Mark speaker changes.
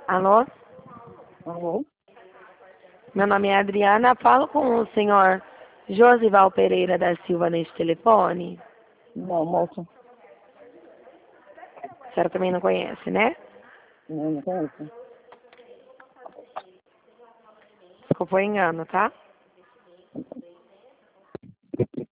Speaker 1: Alô?
Speaker 2: Alô?
Speaker 1: Meu nome é Adriana. Falo com o senhor Josival Pereira da Silva neste telefone.
Speaker 2: Não, moça.
Speaker 1: A senhora também não conhece, né?
Speaker 2: Não conheço.
Speaker 1: Desculpa o engano, tá?